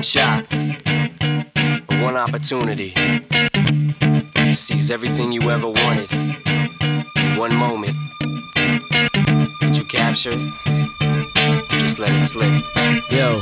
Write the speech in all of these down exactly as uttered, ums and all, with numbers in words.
shot, one opportunity to seize everything you ever wanted in one moment. Did you capture it? Just let it slip. Yo.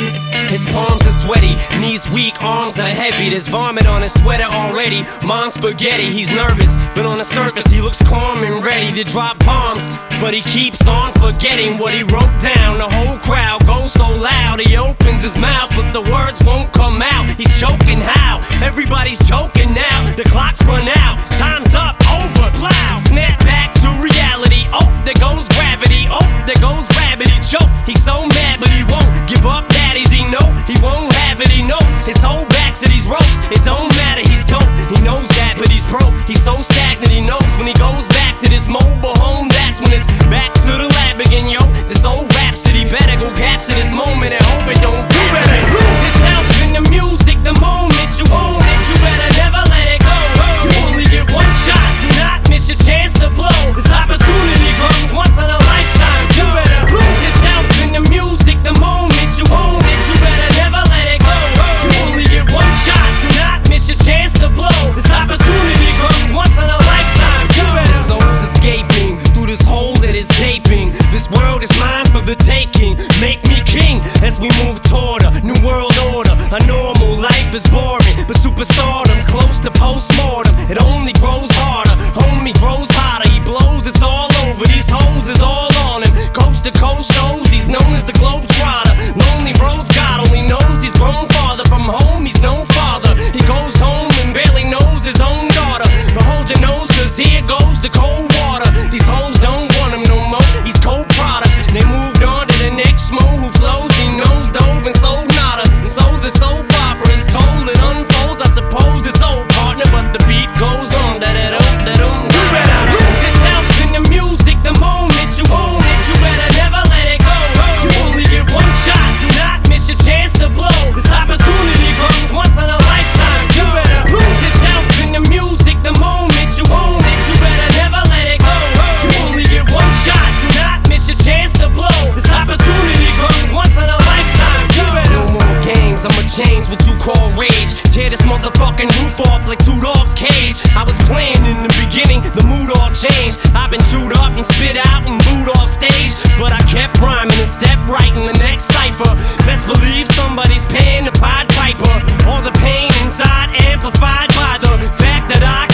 His palms are sweaty, knees weak, arms are heavy. There's vomit on his sweater already. Mom's spaghetti, he's nervous, but on the surface he looks calm and ready to drop bombs. But he keeps on forgetting what he wrote down. The whole crowd goes so loud, he opens his mouth, but the words won't come out. He's choking how? Everybody's joking now. The clock's run out, time's up, over, plow. Snap back to reality, oh, there goes gravity. Oh, there goes rabbit, he choke. He's so mad, but he won't give up. Daddies, he know he won't have it, he knows his whole back to these ropes. It don't matter, he's dope, he knows that, but he's broke. He's so stagnant, he knows when he goes back to this mobile home, that's when it's back to the lab again, yo. This old rhapsody better go capture this moment and hope it don't you better lose yourself in the music the moment you own it. You better never let it go. You only get one shot, do not miss your chance to blow. This opportunity comes once in a lifetime. You better lose yourself in the music the moment you own it. You better never let it go. You only get one shot, do not miss your chance to blow. This opportunity comes once in a lifetime. You better. The soul's escaping through this hole that is gaping. This world is mine for the taking. Make me king as we move toward a new world order. A normal life is boring, but superstardom's close to postmortem. It only grows harder, homie grows hotter. He blows, it's all over. These hoes is all on him. Coast to coast shows, he's known as the Globetrotter. Lonely roads, God only knows he's grown farther from home. He's no father. He goes home and barely knows his own daughter. But hold your nose, cause here goes the cold water. These hoes don't want him no more. He's cold product. They moved on to the next mo who flows. He knows dove and sold nada. And so the soap opera is told. It unfolds. I suppose it's old partner, but the beat goes on. Da da da da da. You better lose yourself in the music the moment you own it. You better never let it go. You only get one shot. Do not miss your chance to blow. This opportunity comes once in a lifetime. You better lose yourself in the music the moment you own it. You better never let it go. You only get one shot. Do not miss your chance to blow. This opportunity comes once in a lifetime. You better. No more games, I'ma change what you call rage. Tear this motherfucking roof off like two dogs' cage. I was playing in the beginning, the mood all changed. I've been chewed up and spit out and booed off stage, but I kept rhyming and stepped right in the next cipher. Best believe somebody's paying the Pied Piper. All the pain inside amplified by the fact that I